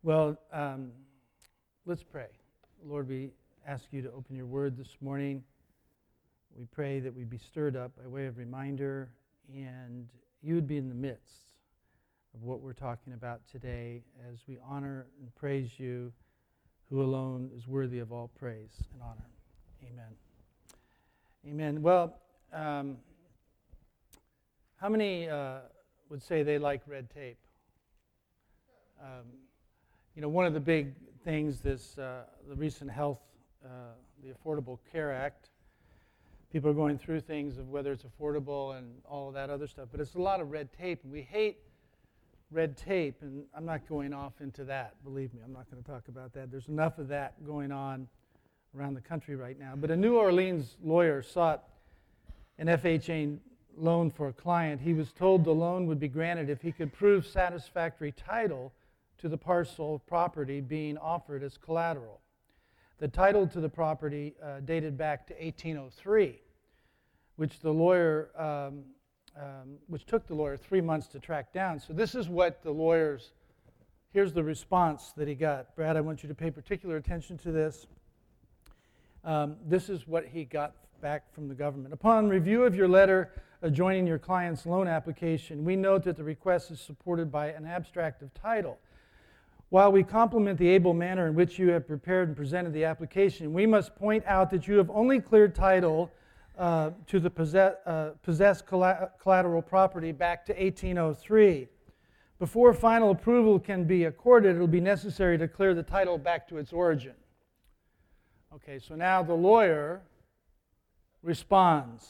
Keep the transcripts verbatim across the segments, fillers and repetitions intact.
Well, um, let's pray. Lord, we ask you to open your word this morning. We pray that we be stirred up by way of reminder, and you would be in the midst of what we're talking about today as we honor and praise you, who alone is worthy of all praise and honor. Amen. Amen. Well, um, how many uh, would say they like red tape? Um, you know, one of the big things, this uh, the recent health, uh, the Affordable Care Act, people are going through things of whether it's affordable and all of that other stuff, but it's a lot of red tape, and we hate red tape, and I'm not going off into that, believe me, I'm not going to talk about that. There's enough of that going on around the country right now. But a New Orleans lawyer sought an F H A loan for a client. He was told the loan would be granted if he could prove satisfactory title to the parcel of property being offered as collateral. The title to the property uh, dated back to eighteen oh three, which the lawyer, um, um, which took the lawyer three months to track down. So this is what the lawyers, here's the response that he got. Brad, I want you to pay particular attention to this. Um, this is what he got back from the government. Upon review of your letter adjoining your client's loan application, we note that the request is supported by an abstract of title. While we compliment the able manner in which you have prepared and presented the application, we must point out that you have only cleared title uh, to the possess, uh, possessed collateral property back to eighteen oh three. Before final approval can be accorded, it will be necessary to clear the title back to its origin. Okay, so now the lawyer responds,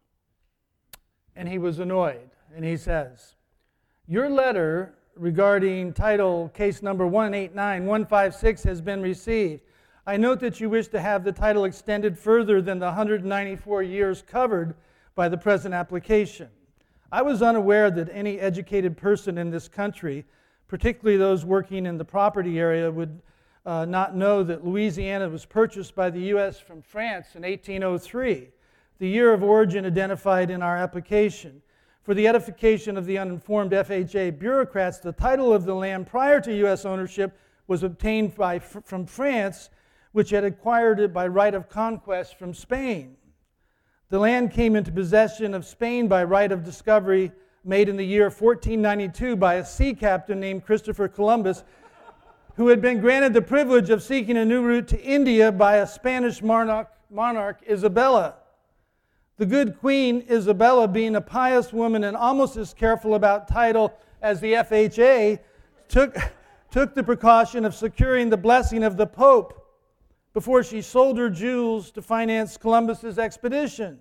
and he was annoyed, and he says, your letter regarding title case number one eight nine one five six has been received. I note that you wish to have the title extended further than the one hundred ninety-four years covered by the present application. I was unaware that any educated person in this country, particularly those working in the property area, would uh, not know that Louisiana was purchased by the U S from France in eighteen oh three, the year of origin identified in our application. For the edification of the uninformed F H A bureaucrats, the title of the land prior to U S ownership was obtained by, from France, which had acquired it by right of conquest from Spain. The land came into possession of Spain by right of discovery made in the year fourteen ninety-two by a sea captain named Christopher Columbus, who had been granted the privilege of seeking a new route to India by a Spanish monarch, monarch Isabella. The good Queen Isabella, being a pious woman and almost as careful about title as the F H A, took, took the precaution of securing the blessing of the Pope before she sold her jewels to finance Columbus's expedition.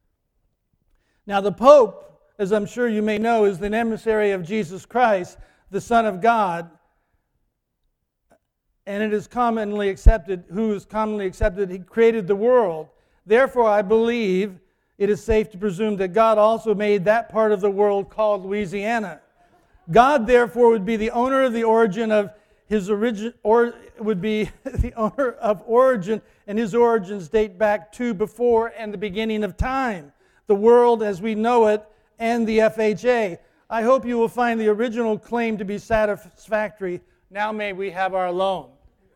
Now the Pope, as I'm sure you may know, is the emissary of Jesus Christ, the Son of God, and it is commonly accepted, who is commonly accepted, he created the world. Therefore, I believe it is safe to presume that God also made that part of the world called Louisiana. God, therefore, would be the owner of the origin of his origin, or would be the owner of origin, and his origins date back to before and the beginning of time, the world as we know it, and the F H A. I hope you will find the original claim to be satisfactory. Now may we have our loan.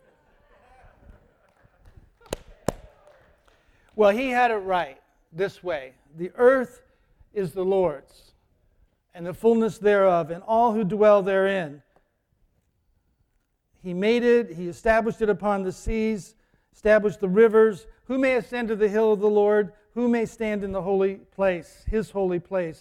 Well, he had it right this way. The earth is the Lord's, and the fullness thereof, and all who dwell therein. He made it, he established it upon the seas, established the rivers. Who may ascend to the hill of the Lord? Who may stand in the holy place, his holy place?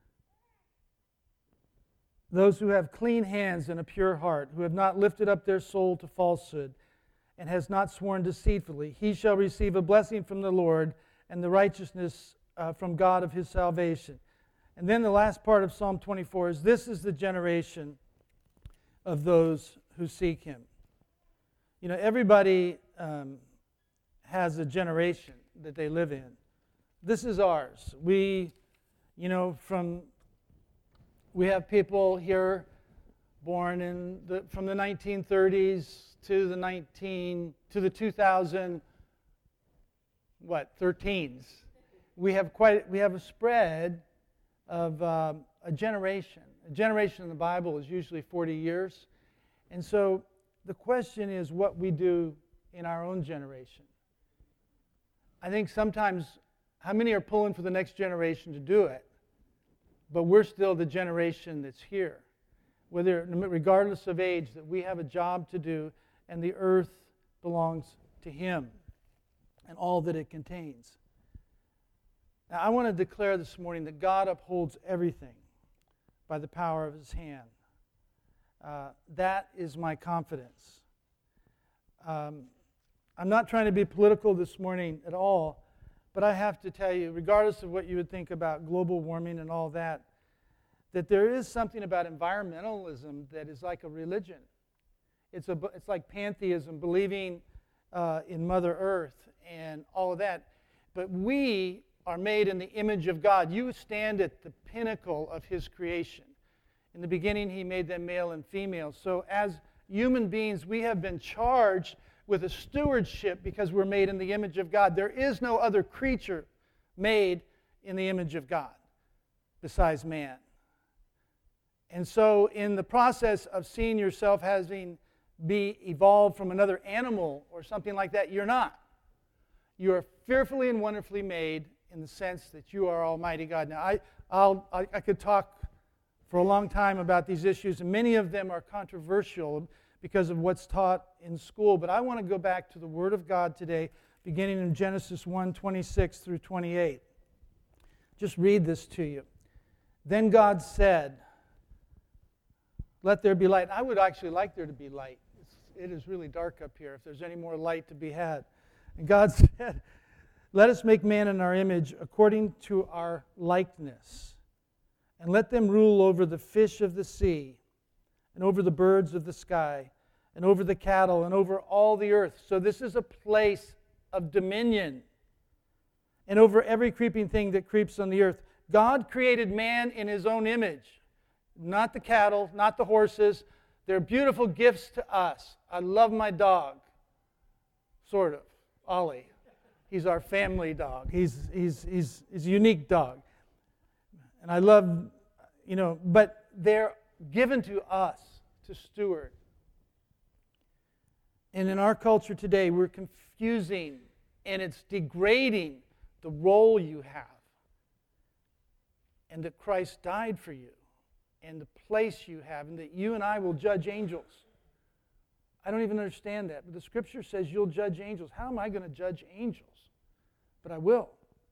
Those who have clean hands and a pure heart, who have not lifted up their soul to falsehood, and has not sworn deceitfully, he shall receive a blessing from the Lord and the righteousness uh, from God of his salvation. And then the last part of Psalm twenty-four is, this is the generation of those who seek him. You know, everybody um, has a generation that they live in. This is ours. We, you know, from, we have people here born in the, from the nineteen thirties to the nineteen to the two thousand what thirteens. We have quite we have a spread of um, a generation. A generation in the Bible is usually forty years, and so the question is what we do in our own generation. I think sometimes, how many are pulling for the next generation to do it? But we're still the generation that's here. Whether, regardless of age, that we have a job to do, and the earth belongs to Him and all that it contains. Now, I want to declare this morning that God upholds everything by the power of His hand. Uh, that is my confidence. Um, I'm not trying to be political this morning at all, but I have to tell you, regardless of what you would think about global warming and all that, that there is something about environmentalism that is like a religion. It's, a, it's like pantheism, believing uh, in Mother Earth and all of that. But we are made in the image of God. You stand at the pinnacle of His creation. In the beginning, He made them male and female. So as human beings, we have been charged with a stewardship because we're made in the image of God. There is no other creature made in the image of God besides man. And so in the process of seeing yourself having be evolved from another animal or something like that, you're not. You are fearfully and wonderfully made in the sense that you are Almighty God. Now, I, I'll, I, I could talk for a long time about these issues, and many of them are controversial because of what's taught in school. But I want to go back to the Word of God today, beginning in Genesis one, twenty-six through twenty-eight. Just read this to you. Then God said, "Let there be light." I would actually like there to be light. It's, it is really dark up here if there's any more light to be had. And God said, "Let us make man in our image according to our likeness, and let them rule over the fish of the sea, and over the birds of the sky, and over the cattle, and over all the earth." So this is a place of dominion. "And over every creeping thing that creeps on the earth." God created man in His own image. Not the cattle, not the horses. They're beautiful gifts to us. I love my dog. Sort of. Ollie. He's our family dog. He's, he's, he's, he's a unique dog. And I love, you know, but they're given to us to steward. And in our culture today, we're confusing and it's degrading the role you have. And that Christ died for you. And the place you have, and that you and I will judge angels. I don't even understand that, but the Scripture says you'll judge angels. How am I going to judge angels? But I will.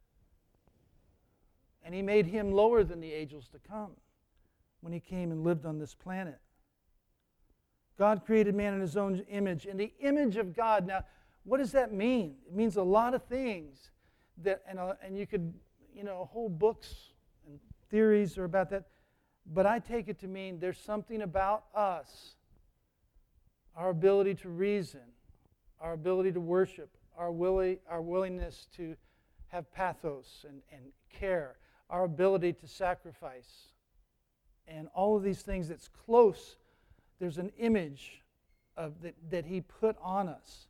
And He made Him lower than the angels to come when He came and lived on this planet. God created man in His own image, in the image of God. Now, what does that mean? It means a lot of things, that, and, uh, and you could, you know, whole books and theories are about that. But I take it to mean there's something about us, our ability to reason, our ability to worship, our, willi- our willingness to have pathos and, and care, our ability to sacrifice, and all of these things that's close. There's an image of that, that He put on us.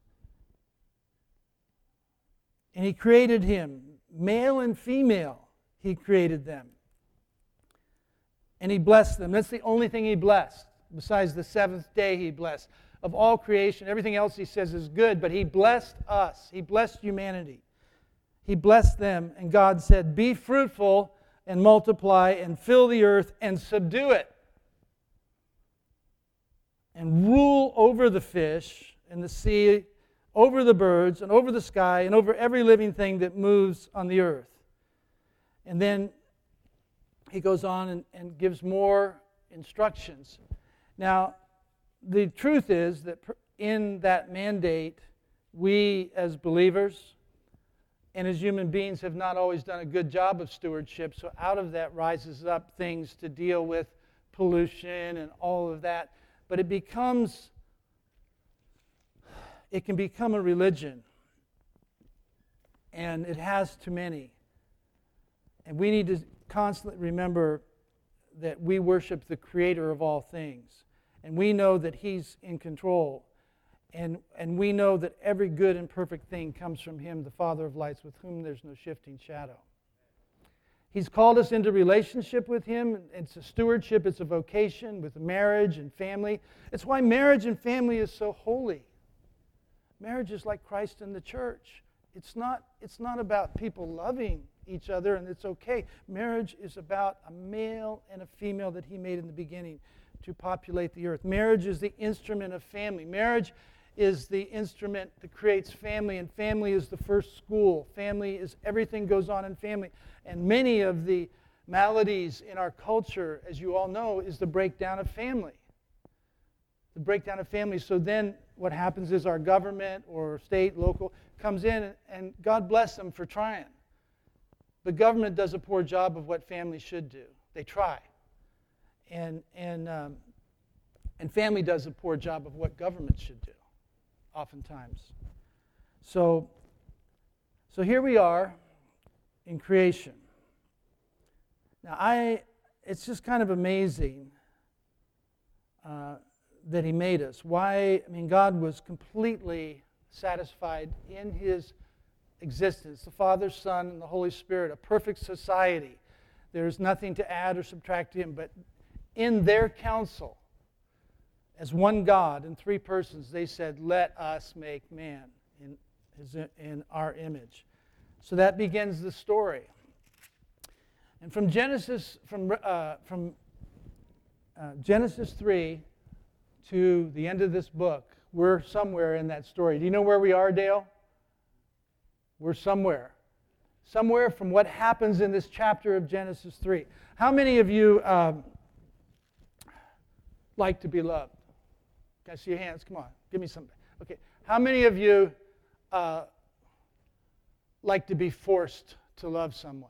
And He created him, male and female, He created them. And He blessed them. That's the only thing He blessed. Besides the seventh day He blessed. Of all creation, everything else He says is good, but He blessed us. He blessed humanity. He blessed them, and God said, "Be fruitful and multiply and fill the earth and subdue it. And rule over the fish and the sea, over the birds and over the sky and over every living thing that moves on the earth." And then He goes on and, and gives more instructions. Now, the truth is that in that mandate, we as believers and as human beings have not always done a good job of stewardship. So out of that rises up things to deal with pollution and all of that. But it becomes, it can become a religion. And it has too many. And we need to constantly remember that we worship the Creator of all things. And we know that He's in control. And, and we know that every good and perfect thing comes from Him, the Father of lights, with whom there's no shifting shadow. He's called us into relationship with Him. It's a stewardship, it's a vocation with marriage and family. It's why marriage and family is so holy. Marriage is like Christ and the church. It's not, it's not about people loving each other and it's okay. Marriage is about a male and a female that He made in the beginning to populate the earth. Marriage is the instrument of family. Marriage is the instrument that creates family, and family is the first school. Family is everything goes on in family. And many of the maladies in our culture, as you all know, is the breakdown of family. The breakdown of family. So then what happens is our government or state, local, comes in, and God bless them for trying. But government does a poor job of what family should do. They try. And, and, um, and family does a poor job of what government should do, oftentimes. So, so here we are in creation. Now, I, it's just kind of amazing uh, that He made us. Why? I mean, God was completely satisfied in His existence. The Father, Son, and the Holy Spirit, a perfect society. There's nothing to add or subtract to Him, but in their counsel, as one God in three persons, they said, "Let us make man in, his, in our image." So that begins the story. And from Genesis, from uh, from uh, Genesis three to the end of this book, we're somewhere in that story. Do you know where we are, Dale? We're somewhere. Somewhere from what happens in this chapter of Genesis three. How many of you um, like to be loved? Can I see your hands? Come on, give me something. Okay. How many of you uh, like to be forced to love someone?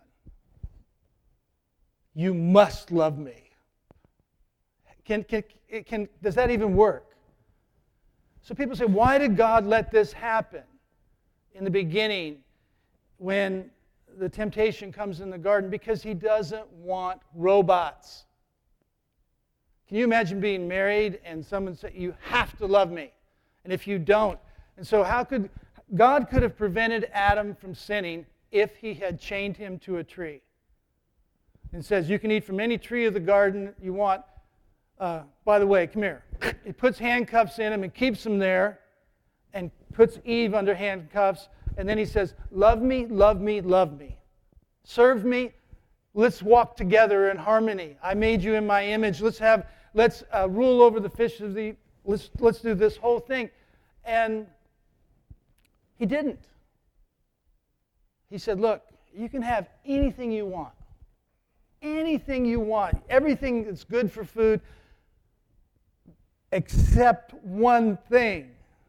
You must love me. Can, can, can, does that even work? So people say, why did God let this happen in the beginning when the temptation comes in the garden? Because He doesn't want robots. Can you imagine being married and someone say, you have to love me, and if you don't? And so how could, God could have prevented Adam from sinning if He had chained him to a tree. And says, you can eat from any tree of the garden you want. Uh, by the way, come here. He puts handcuffs in him and keeps him there and puts Eve under handcuffs. And then He says, love me, love me, love me. Serve me. Let's walk together in harmony. I made you in my image. Let's have, let's uh, rule over the fish of the, let's, let's do this whole thing. And He didn't. He said, look, you can have anything you want. Anything you want. Everything that's good for food, except one thing.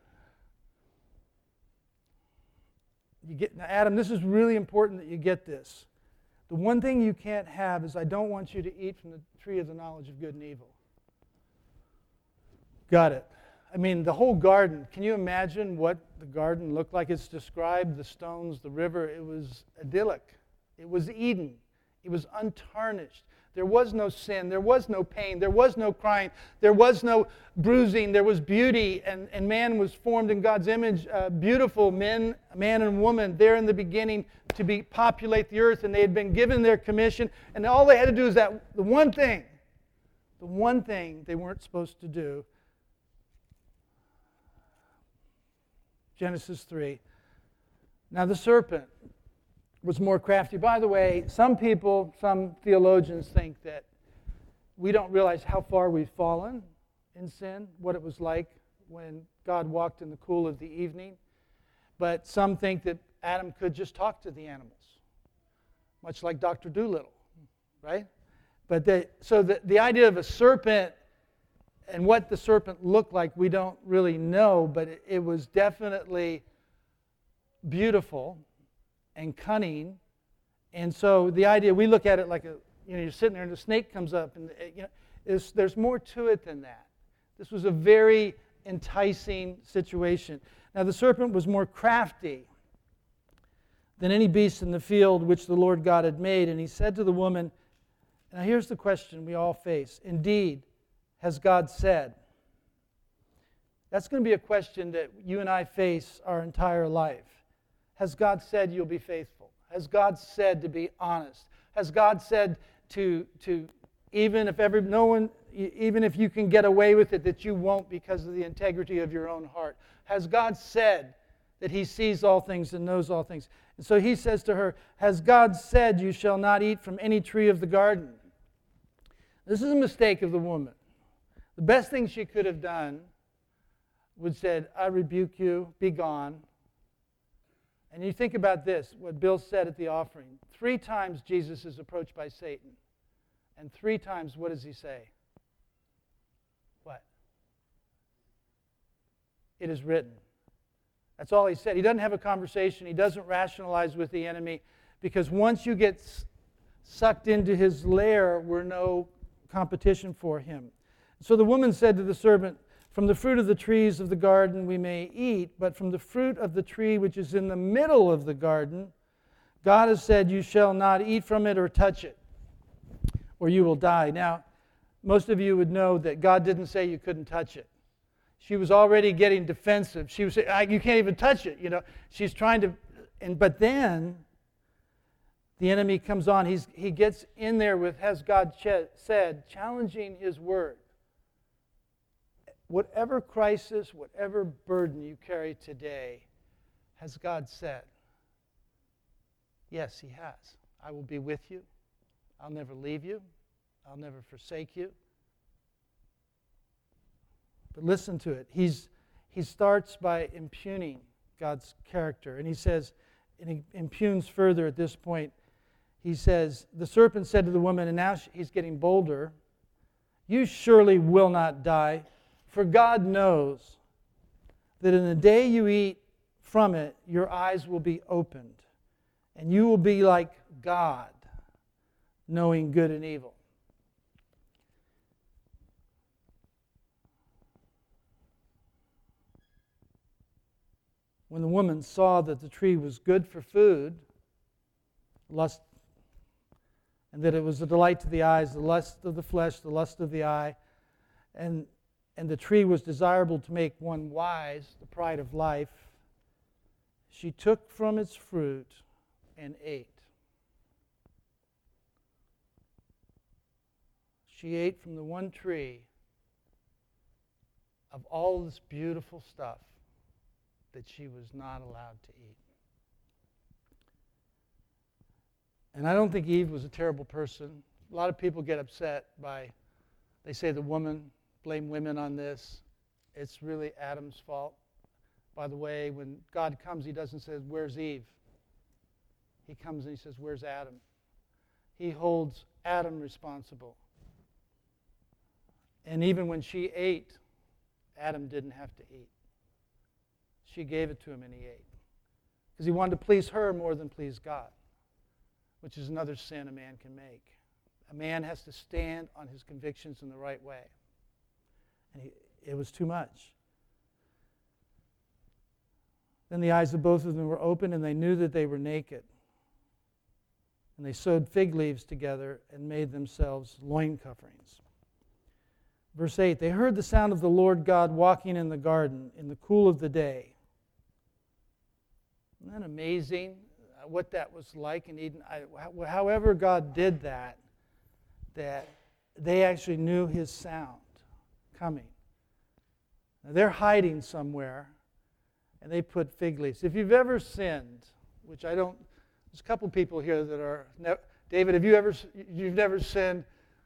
You get, now, Adam, this is really important that you get this. The one thing you can't have is I don't want you to eat from the tree of the knowledge of good and evil. Got it. I mean, the whole garden, can you imagine what the garden looked like? It's described, the stones, the river, it was idyllic. It was Eden. It was untarnished. There was no sin. There was no pain. There was no crying. There was no bruising. There was beauty, and, and man was formed in God's image. Uh, beautiful men, man and woman, there in the beginning to be populate the earth, and they had been given their commission, and all they had to do is that the one thing, the one thing they weren't supposed to do. Genesis three. Now the serpent was more crafty. By the way, some people, some theologians think that we don't realize how far we've fallen in sin, what it was like when God walked in the cool of the evening. But some think that Adam could just talk to the animals, much like Doctor Dolittle, right? But the, so the, the idea of a serpent and what the serpent looked like, we don't really know, but it, it was definitely beautiful and cunning. And so the idea, we look at it like a, you know, you're sitting there and the snake comes up, and you know, there's, there's more to it than that. This was a very enticing situation. Now the serpent was more crafty than any beast in the field which the Lord God had made. And he said to the woman, now here's the question we all face. Indeed, has God said? That's going to be a question that you and I face our entire life. Has God said you'll be faithful? Has God said to be honest? Has God said to, to even if every, no one, even if you can get away with it, that you won't because of the integrity of your own heart? Has God said that He sees all things and knows all things? And so He says to her, has God said you shall not eat from any tree of the garden? This is a mistake of the woman. The best thing she could have done would have said, I rebuke you, be gone. And you think about this, what Bill said at the offering. Three times Jesus is approached by Satan. And three times, what does he say? What? It is written. That's all he said. He doesn't have a conversation. He doesn't rationalize with the enemy, because once you get sucked into his lair, we're no competition for him. So the woman said to the serpent, from the fruit of the trees of the garden we may eat, but from the fruit of the tree which is in the middle of the garden, God has said, you shall not eat from it or touch it, or you will die. Now, most of you would know that God didn't say you couldn't touch it. She was already getting defensive. She was saying, you can't even touch it. You know, she's trying to, and but then the enemy comes on. He's, he gets in there with, has God ch- said, challenging his word. Whatever crisis, whatever burden you carry today, has God said? Yes, He has. I will be with you. I'll never leave you. I'll never forsake you. But listen to it. He's, he starts by impugning God's character. And he says, and he impugns further at this point. He says, the serpent said to the woman, and now he's getting bolder, you surely will not die. For God knows that in the day you eat from it, your eyes will be opened, and you will be like God, knowing good and evil. When the woman saw that the tree was good for food, lust, and that it was a delight to the eyes, the lust of the flesh, the lust of the eye, and and the tree was desirable to make one wise, the pride of life, she took from its fruit and ate. She ate from the one tree of all this beautiful stuff that she was not allowed to eat. And I don't think Eve was a terrible person. A lot of people get upset by, they say the woman, blame women on this. It's really Adam's fault. By the way, when God comes, He doesn't say, where's Eve? He comes and He says, where's Adam? He holds Adam responsible. And even when she ate, Adam didn't have to eat. She gave it to him and he ate. Because he wanted to please her more than please God, which is another sin a man can make. A man has to stand on his convictions in the right way. And he, it was too much. Then the eyes of both of them were opened, and they knew that they were naked. And they sewed fig leaves together and made themselves loin coverings. Verse eight, they heard the sound of the Lord God walking in the garden in the cool of the day. Isn't that amazing what that was like in Eden? I, however God did that, that they actually knew His sound coming. Now, they're hiding somewhere, and they put fig leaves. If you've ever sinned, which I don't, there's a couple people here that are, ne- David, have you ever, you've never sinned?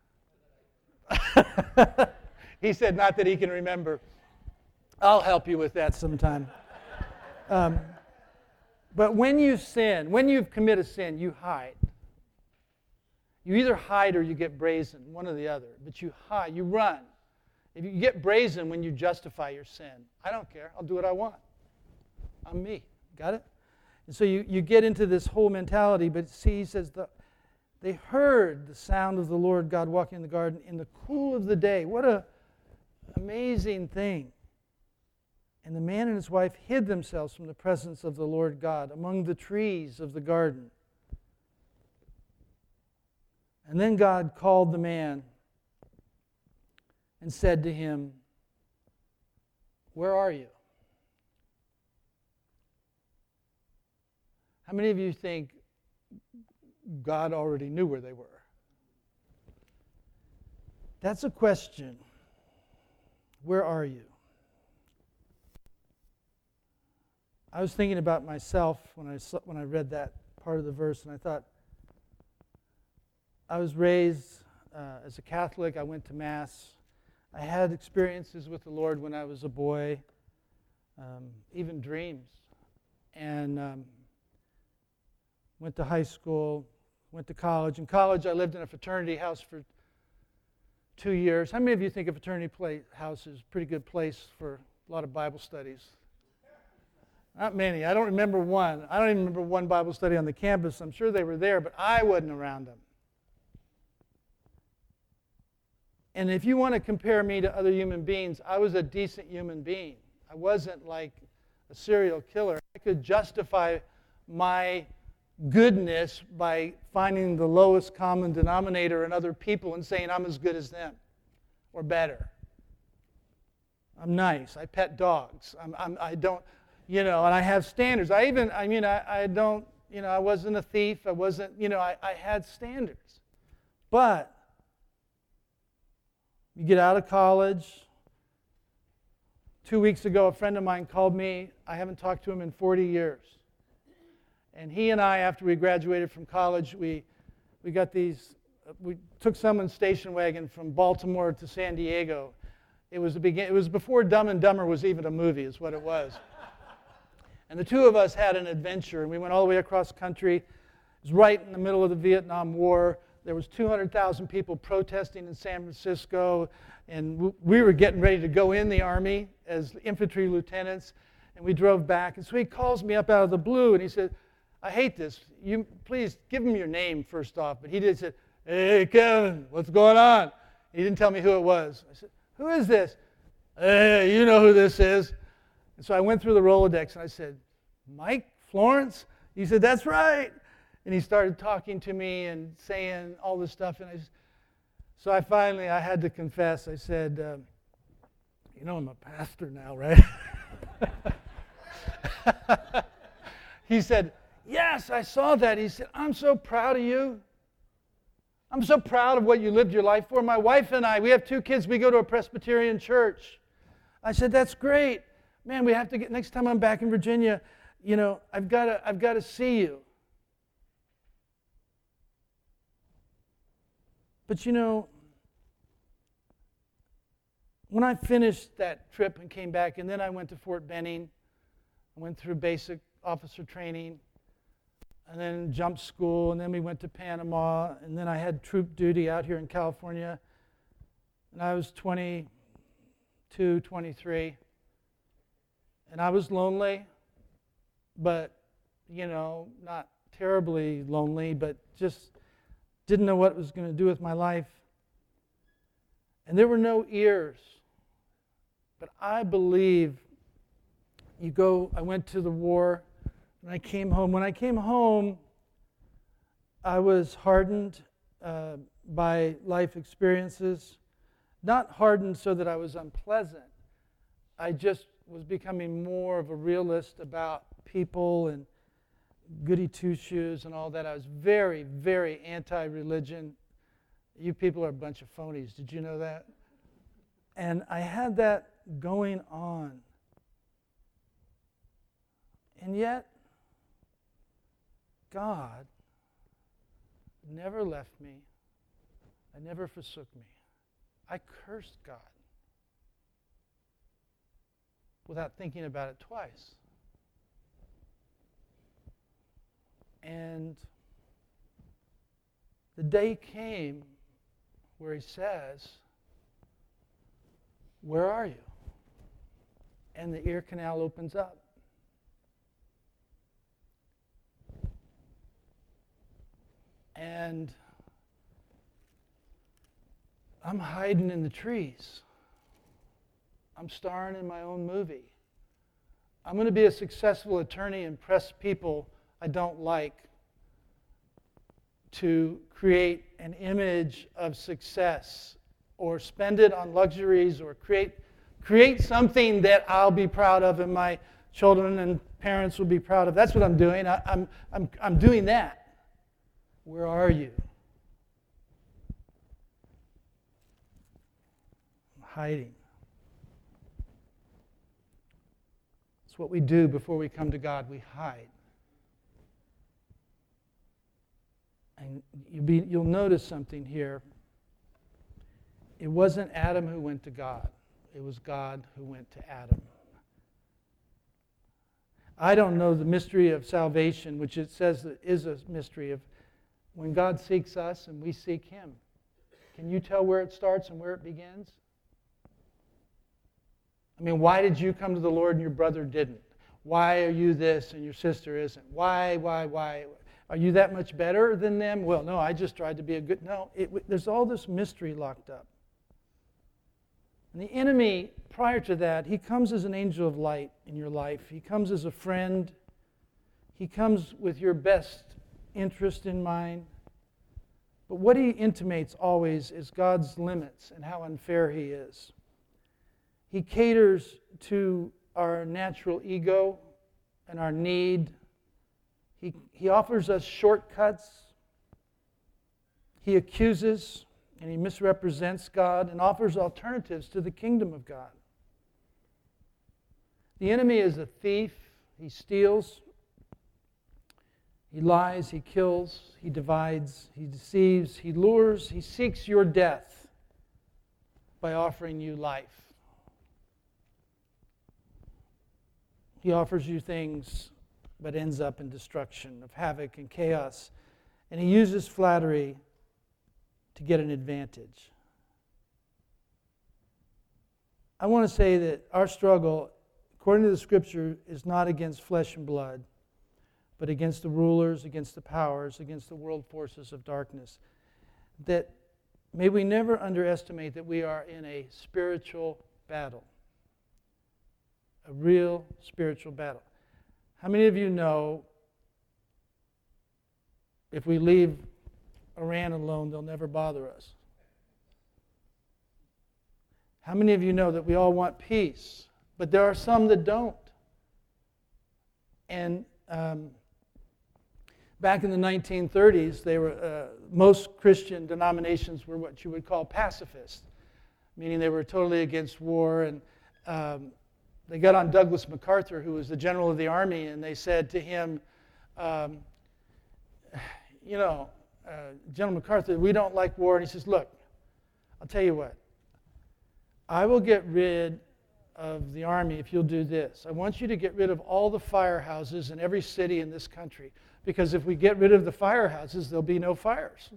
He said, not that he can remember. I'll help you with that sometime. Um, but when you sin, when you commit a sin, you hide. You either hide or you get brazen, one or the other. But you hide, you run. If you get brazen when you justify your sin, I don't care. I'll do what I want. I'm me. Got it? And so you, you get into this whole mentality. But see, he says, the, they heard the sound of the Lord God walking in the garden in the cool of the day. What a amazing thing. And the man and his wife hid themselves from the presence of the Lord God among the trees of the garden. And then God called the man and said to him, where are you? How many of you think God already knew where they were? That's a question. Where are you? I was thinking about myself when I saw, when I read that part of the verse, and I thought, I was raised uh, as a Catholic. I went to Mass. I had experiences with the Lord when I was a boy, um, even dreams. And um, went to high school, went to college. In college, I lived in a fraternity house for two years. How many of you think a fraternity play house is a pretty good place for a lot of Bible studies? Not many. I don't remember one. I don't even remember one Bible study on the campus. I'm sure they were there, but I wasn't around them. And if you want to compare me to other human beings, I was a decent human being. I wasn't like a serial killer. I could justify my goodness by finding the lowest common denominator in other people and saying I'm as good as them or better. I'm nice. I pet dogs. I'm, I'm, I don't, you know, and I have standards. I even, I mean, I, I don't, you know, I wasn't a thief. I wasn't, you know, I, I had standards. But you get out of college. Two weeks ago, a friend of mine called me. I haven't talked to him in forty years. And he and I, after we graduated from college, we we got these, we took someone's station wagon from Baltimore to San Diego. It was a begin, it was before Dumb and Dumber was even a movie, is what it was. And the two of us had an adventure, and we went all the way across country. It was right in the middle of the Vietnam War. There was two hundred thousand people protesting in San Francisco, and we were getting ready to go in the Army as infantry lieutenants, and we drove back. And so he calls me up out of the blue, and he said, I hate this. You please give him your name first off. But he did say, hey, Kevin, what's going on? He didn't tell me who it was. I said, who is this? Hey, you know who this is. And so I went through the Rolodex, and I said, Mike Florence? He said, that's right. And he started talking to me and saying all this stuff. And I, so I finally, I had to confess. I said, uh, you know, I'm a pastor now, right? He said, yes, I saw that. He said, I'm so proud of you. I'm so proud of what you lived your life for. My wife and I, we have two kids. We go to a Presbyterian church. I said, that's great. Man, we have to get, next time I'm back in Virginia, you know, I've got to, I've got to see you. But you know, when I finished that trip and came back, and then I went to Fort Benning, I went through basic officer training, and then jump school, and then we went to Panama, and then I had troop duty out here in California, and I was twenty-two, twenty-three, and I was lonely, but, you know, not terribly lonely, but just didn't know what it was going to do with my life. And there were no ears. But I believe you go, I went to the war, and I came home. When I came home, I was hardened uh, by life experiences. Not hardened so that I was unpleasant. I just was becoming more of a realist about people and goody two-shoes and all that. I was very, very anti-religion. You people are a bunch of phonies. Did you know that? And I had that going on. And yet, God never left me. I never forsook me. I cursed God without thinking about it twice. And the day came where he says, where are you? And the ear canal opens up. And I'm hiding in the trees. I'm starring in my own movie. I'm going to be a successful attorney and press people I don't like to create an image of success or spend it on luxuries or create create something that I'll be proud of and my children and parents will be proud of. That's what I'm doing. I, I'm, I'm, I'm doing that. Where are you? I'm hiding. It's what we do before we come to God. We hide. And you'll, be, you'll notice something here. It wasn't Adam who went to God. It was God who went to Adam. I don't know the mystery of salvation, which it says that is a mystery of when God seeks us and we seek Him. Can you tell where it starts and where it begins? I mean, why did you come to the Lord and your brother didn't? Why are you this and your sister isn't? Why, why, why? Are you that much better than them? Well, no, I just tried to be a good... No, it, there's all this mystery locked up. And the enemy, prior to that, he comes as an angel of light in your life. He comes as a friend. He comes with your best interest in mind. But what he intimates always is God's limits and how unfair He is. He caters to our natural ego and our need. He, he offers us shortcuts. He accuses and he misrepresents God and offers alternatives to the kingdom of God. The enemy is a thief. He steals. He lies. He kills. He divides. He deceives. He lures. He seeks your death by offering you life. He offers you things but ends up in destruction, of havoc and chaos. And he uses flattery to get an advantage. I want to say that our struggle, according to the Scripture, is not against flesh and blood, but against the rulers, against the powers, against the world forces of darkness. That may we never underestimate that we are in a spiritual battle. A real spiritual battle. How many of you know if we leave Iran alone, they'll never bother us? How many of you know that we all want peace, but there are some that don't? And um, back in the nineteen thirties, they were uh, most Christian denominations were what you would call pacifist, meaning they were totally against war. And um, they got on Douglas MacArthur, who was the general of the army, and they said to him, um, you know, uh, General MacArthur, we don't like war. And he says, look, I'll tell you what. I will get rid of the army if you'll do this. I want you to get rid of all the firehouses in every city in this country, because if we get rid of the firehouses, there'll be no fires.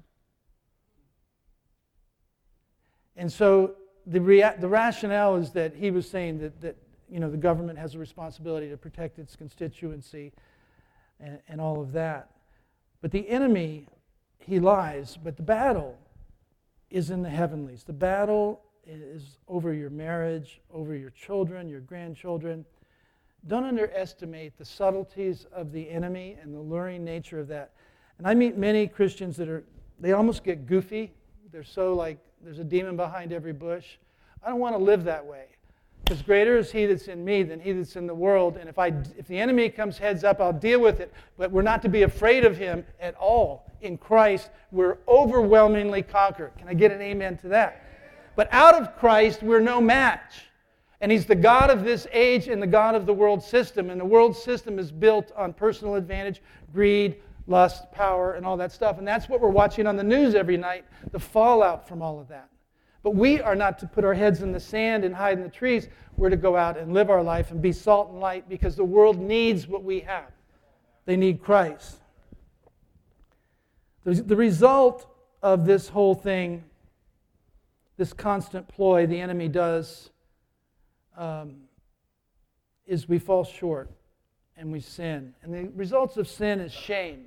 And so the rea- the rationale is that he was saying that, that you know, the government has a responsibility to protect its constituency and, and all of that. But the enemy, he lies, but the battle is in the heavenlies. The battle is over your marriage, over your children, your grandchildren. Don't underestimate the subtleties of the enemy and the luring nature of that. And I meet many Christians that are, they almost get goofy. They're so like, there's a demon behind every bush. I don't want to live that way. Because greater is He that's in me than he that's in the world. And if I, if the enemy comes heads up, I'll deal with it. But we're not to be afraid of him at all. In Christ, we're overwhelmingly conquered. Can I get an amen to that? But out of Christ, we're no match. And He's the God of this age and the God of the world system. And the world system is built on personal advantage, greed, lust, power, and all that stuff. And that's what we're watching on the news every night, the fallout from all of that. But we are not to put our heads in the sand and hide in the trees. We're to go out and live our life and be salt and light, because the world needs what we have. They need Christ. The result of this whole thing, this constant ploy the enemy does, um, is we fall short and we sin. And the results of sin is shame.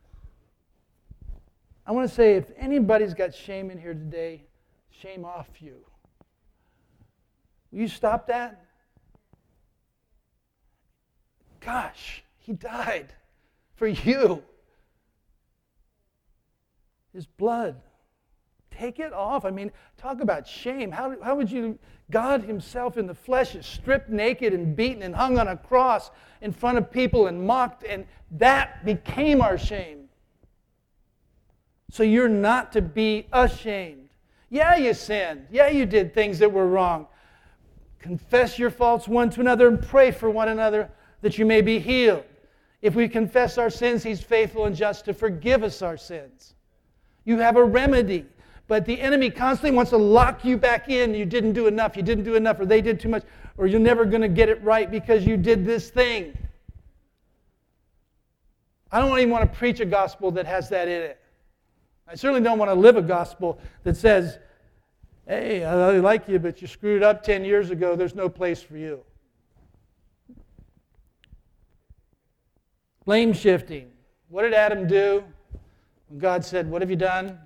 I want to say, if anybody's got shame in here today, shame off you. Will you stop that? Gosh, He died for you. His blood. Take it off. I mean, talk about shame. How, how would you... God Himself in the flesh is stripped naked and beaten and hung on a cross in front of people and mocked, and that became our shame. So you're not to be ashamed. Yeah, you sinned. Yeah, you did things that were wrong. Confess your faults one to another and pray for one another that you may be healed. If we confess our sins, He's faithful and just to forgive us our sins. You have a remedy. But the enemy constantly wants to lock you back in. You didn't do enough, you didn't do enough, or they did too much, or you're never going to get it right because you did this thing. I don't even want to preach a gospel that has that in it. I certainly don't want to live a gospel that says, hey, I really like you, but you screwed up ten years ago. There's no place for you. Blame shifting. What did Adam do when God said, what have you done?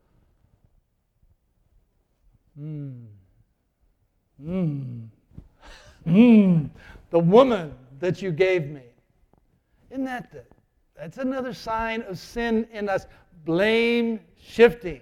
Mmm. Mmm. Mmm. The woman that you gave me. Isn't that the, that's another sign of sin in us. Blame shifting.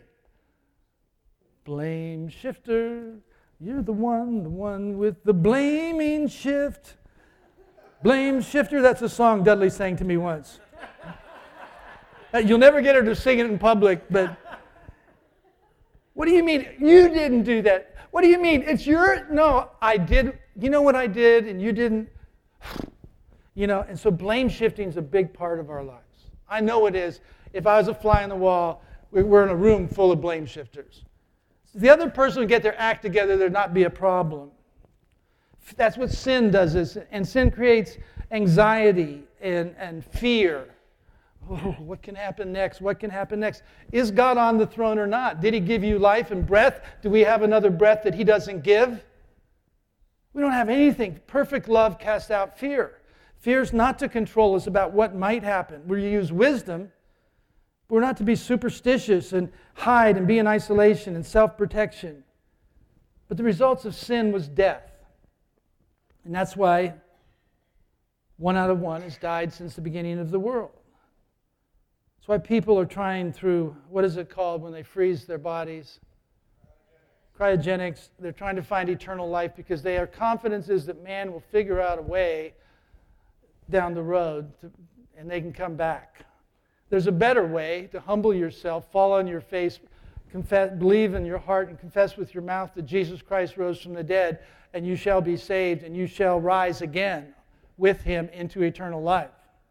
Blame shifter. You're the one, the one with the blaming shift. Blame shifter. That's a song Dudley sang to me once. You'll never get her to sing it in public, but what do you mean? You didn't do that. What do you mean? It's your... No, I did. You know what I did and you didn't? You know, and so blame shifting is a big part of our lives. I know it is. If I was a fly on the wall, we're in a room full of blame shifters. If the other person would get their act together, there'd not be a problem. That's what sin does. Is, and sin creates anxiety and, and fear. Oh, what can happen next? What can happen next? Is God on the throne or not? Did He give you life and breath? Do we have another breath that He doesn't give? We don't have anything. Perfect love casts out fear. Fear is not to control us about what might happen. We use wisdom. We're not to be superstitious and hide and be in isolation and self-protection. But the results of sin was death. And that's why one out of one has died since the beginning of the world. That's why people are trying through, what is it called when they freeze their bodies? Cryogenics. They're trying to find eternal life because their confidence is that man will figure out a way down the road to, and they can come back. There's a better way to humble yourself, fall on your face, confess, believe in your heart and confess with your mouth that Jesus Christ rose from the dead, and you shall be saved and you shall rise again with Him into eternal life.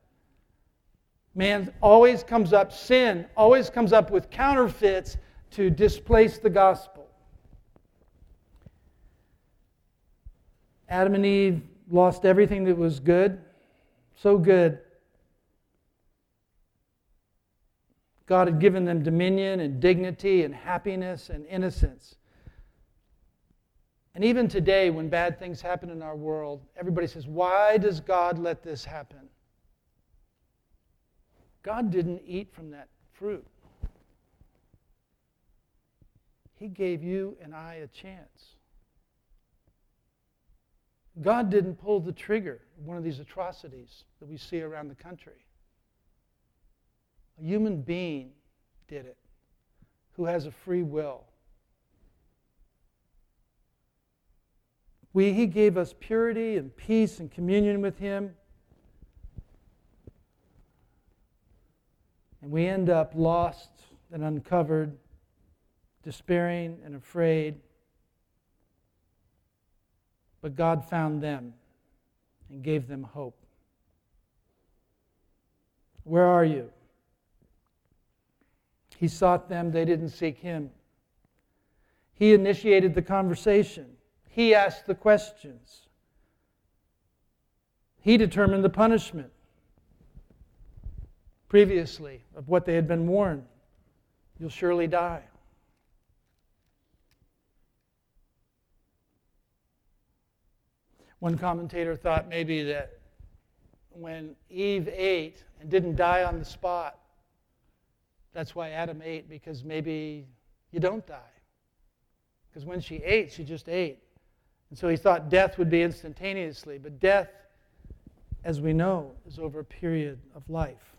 Man always comes up, sin always comes up with counterfeits to displace the gospel. Adam and Eve lost everything that was good, so good. God had given them dominion and dignity and happiness and innocence. And even today, when bad things happen in our world, everybody says, why does God let this happen? God didn't eat from that fruit. He gave you and I a chance. God didn't pull the trigger of one of these atrocities that we see around the country. A human being did it, who has a free will. We, he gave us purity and peace and communion with Him. And we end up lost and uncovered, despairing and afraid. But God found them and gave them hope. Where are you? He sought them, they didn't seek Him. He initiated the conversation. He asked the questions. He determined the punishment previously of what they had been warned. You'll surely die. One commentator thought maybe that when Eve ate and didn't die on the spot, that's why Adam ate, because maybe you don't die. Because when she ate, she just ate. And so he thought death would be instantaneously. But death, as we know, is over a period of life.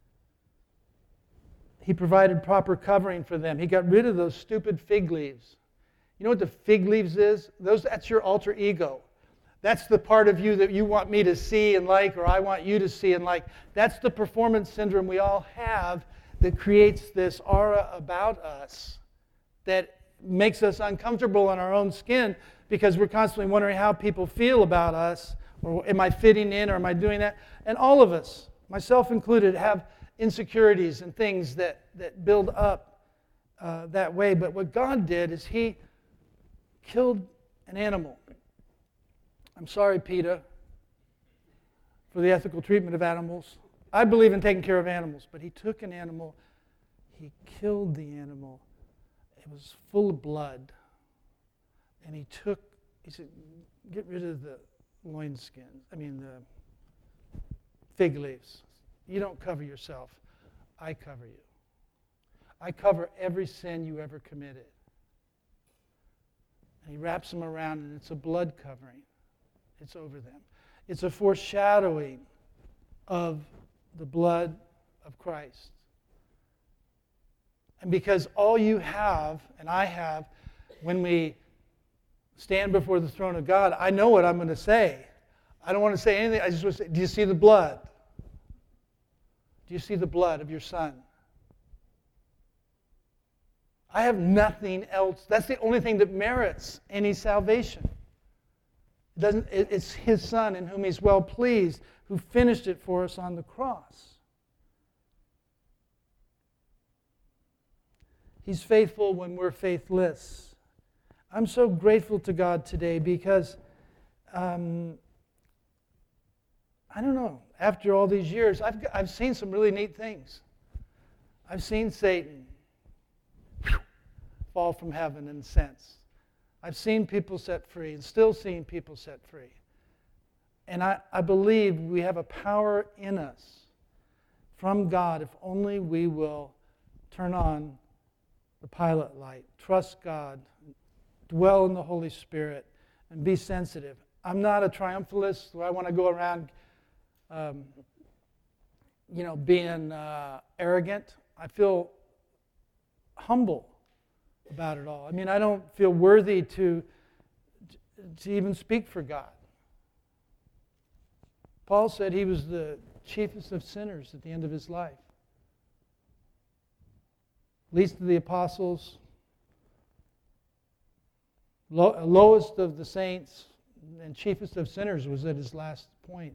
He provided proper covering for them. He got rid of those stupid fig leaves. You know what the fig leaves is? Those, that's your alter ego. That's the part of you that you want me to see and like, or I want you to see and like. That's the performance syndrome we all have that creates this aura about us that makes us uncomfortable in our own skin because we're constantly wondering how people feel about us, or am I fitting in, or am I doing that? And all of us, myself included, have insecurities and things that, that build up uh, that way. But what God did is He killed an animal. I'm sorry, PETA, for the ethical treatment of animals. I believe in taking care of animals, but He took an animal, He killed the animal. It was full of blood. And He took, He said, get rid of the loin skins, I mean the fig leaves. You don't cover yourself. I cover you. I cover every sin you ever committed. And He wraps them around, and it's a blood covering. It's over them. It's a foreshadowing of the blood of Christ. And because all you have, and I have, when we stand before the throne of God, I know what I'm going to say. I don't want to say anything. I just want to say, do you see the blood? Do you see the blood of your Son? I have nothing else. That's the only thing that merits any salvation. It doesn't, it's His Son in whom He's well pleased, who finished it for us on the cross. He's faithful when we're faithless. I'm so grateful to God today because, um, I don't know, after all these years, I've, I've seen some really neat things. I've seen Satan fall from heaven in a sense. I've seen people set free and still seeing people set free. And I, I believe we have a power in us from God if only we will turn on the pilot light, trust God, dwell in the Holy Spirit, and be sensitive. I'm not a triumphalist where I want to go around, um, you know, being uh, arrogant. I feel humble about it all. I mean, I don't feel worthy to, to even speak for God. Paul said he was the chiefest of sinners at the end of his life. Least of the apostles, low, lowest of the saints, and chiefest of sinners was at his last point.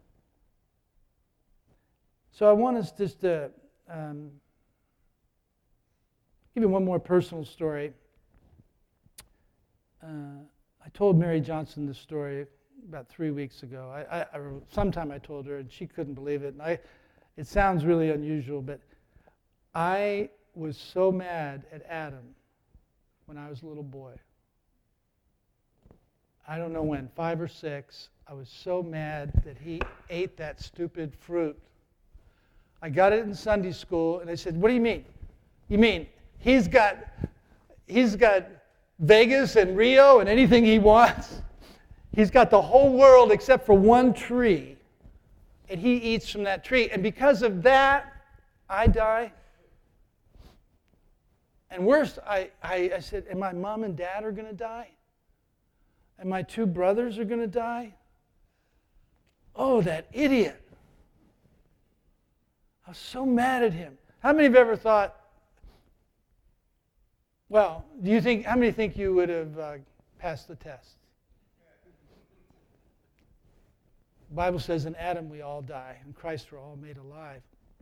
So I want us just to um, give you one more personal story. Uh, I told Mary Johnson this story about three weeks ago. I, I, I, sometime I told her, and she couldn't believe it. And I, it sounds really unusual, but I was so mad at Adam when I was a little boy. I don't know when, five or six. I was so mad that he ate that stupid fruit. I got it in Sunday school, and I said, "What do you mean? You mean he's got he's got Vegas and Rio and anything he wants? He's got the whole world except for one tree, and he eats from that tree. And because of that, I die." And worse, I, I, I said, and my mom and dad are going to die? And my two brothers are going to die? Oh, that idiot. I was so mad at him. How many have ever thought, well, do you think, how many think you would have uh, passed the test? The Bible says in Adam we all die, in Christ we're all made alive.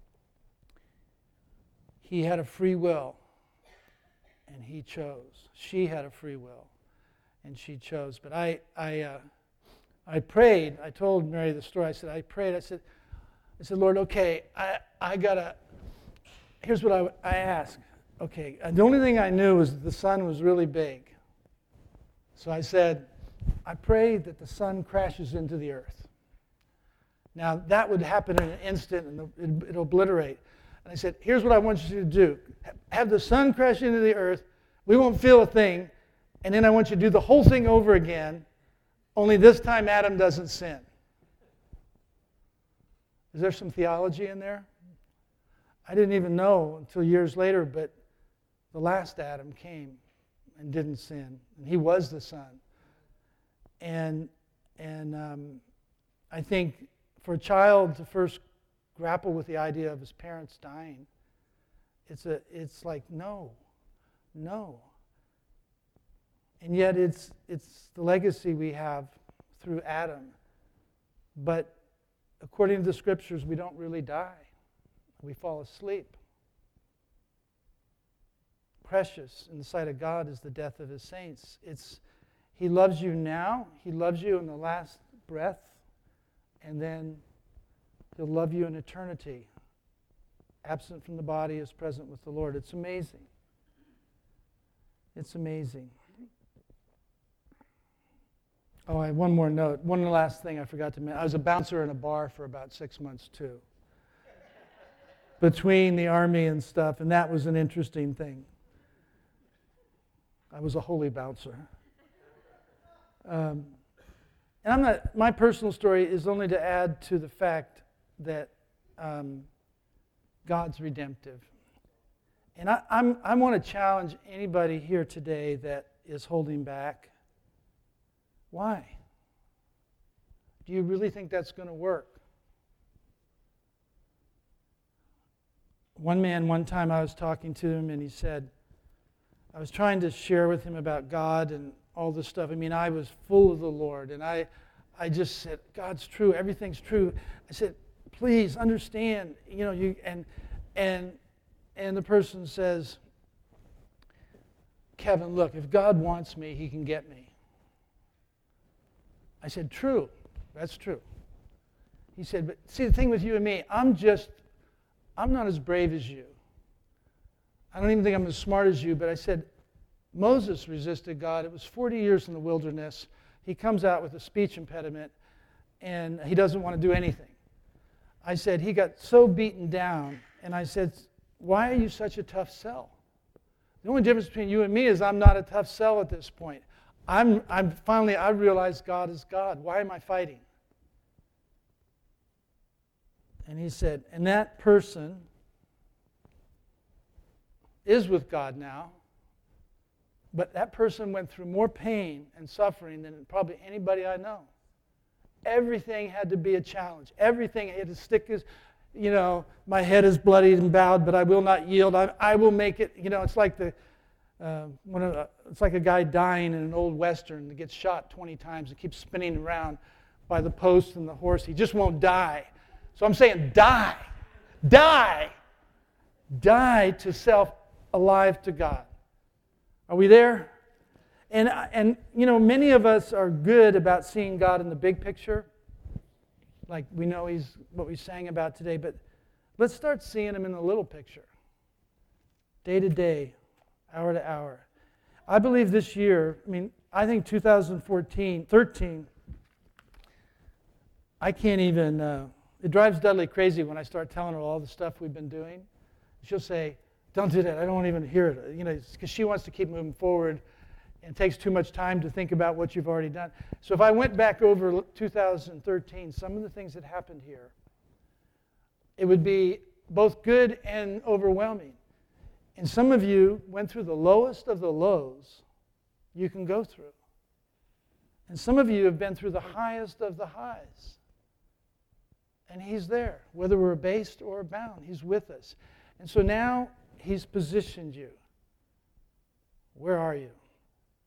He had a free will, and he chose. She had a free will, and she chose. But I, I, uh, I prayed. I told Mary the story. I said, I prayed. I said, I said, Lord, okay, I, I gotta. Here's what I, I asked. Okay, the only thing I knew was that the sun was really big. So I said, I pray that the sun crashes into the earth. Now that would happen in an instant, and it'd, it'd obliterate. And I said, here's what I want you to do. Have the sun crash into the earth. We won't feel a thing. And then I want you to do the whole thing over again, only this time Adam doesn't sin. Is there some theology in there? I didn't even know until years later, but the last Adam came and didn't sin. And he was the Son. And, and um, I think for a child to first grapple with the idea of his parents dying, It's a. It's like no, no. And yet it's it's the legacy we have through Adam. But according to the Scriptures, we don't really die. We fall asleep. Precious in the sight of God is the death of His saints. It's He loves you now. He loves you in the last breath. And then He'll love you in eternity. Absent from the body is present with the Lord. It's amazing. It's amazing. Oh, I have one more note. One last thing I forgot to mention. I was a bouncer in a bar for about six months too. Between the army and stuff, and that was an interesting thing. I was a holy bouncer. Um, and I'm not, my personal story is only to add to the fact that um, God's redemptive. And I, I'm, I want to challenge anybody here today that is holding back. Why? Do you really think that's going to work? One man, one time I was talking to him and he said, I was trying to share with him about God and all this stuff. I mean, I was full of the Lord, and I, I just said, God's true, everything's true. I said, please understand, you know, you and and and the person says, Kevin, look, if God wants me, He can get me. I said, true, that's true. He said, but see, the thing with you and me, I'm just, I'm not as brave as you. I don't even think I'm as smart as you, but I said, Moses resisted God. It was forty years in the wilderness. He comes out with a speech impediment, and he doesn't want to do anything. I said, he got so beaten down, and I said, why are you such a tough sell? The only difference between you and me is I'm not a tough sell at this point. I'm, I'm finally, I realized God is God. Why am I fighting? And he said, and that person is with God now, but that person went through more pain and suffering than probably anybody I know. Everything had to be a challenge. Everything had to stick his, you know, my head is bloodied and bowed, but I will not yield. I, I will make it. You know, it's like the, uh, one of, uh, it's like a guy dying in an old Western that gets shot twenty times and keeps spinning around by the post and the horse. He just won't die. So I'm saying die. Die. Die to self, alive to God. Are we there? And, and you know, many of us are good about seeing God in the big picture. Like we know He's what we sang about today, but let's start seeing Him in the little picture. Day to day, hour to hour. I believe this year, I mean, I think two thousand fourteen, thirteen, I can't even, uh, it drives Dudley crazy when I start telling her all the stuff we've been doing. She'll say, don't do that, I don't want to even hear it. You know, because she wants to keep moving forward and it takes too much time to think about what you've already done. So if I went back over two thousand thirteen, some of the things that happened here, it would be both good and overwhelming. And some of you went through the lowest of the lows you can go through. And some of you have been through the highest of the highs. And He's there, whether we're abased or abound. He's with us. And so now He's positioned you. Where are you?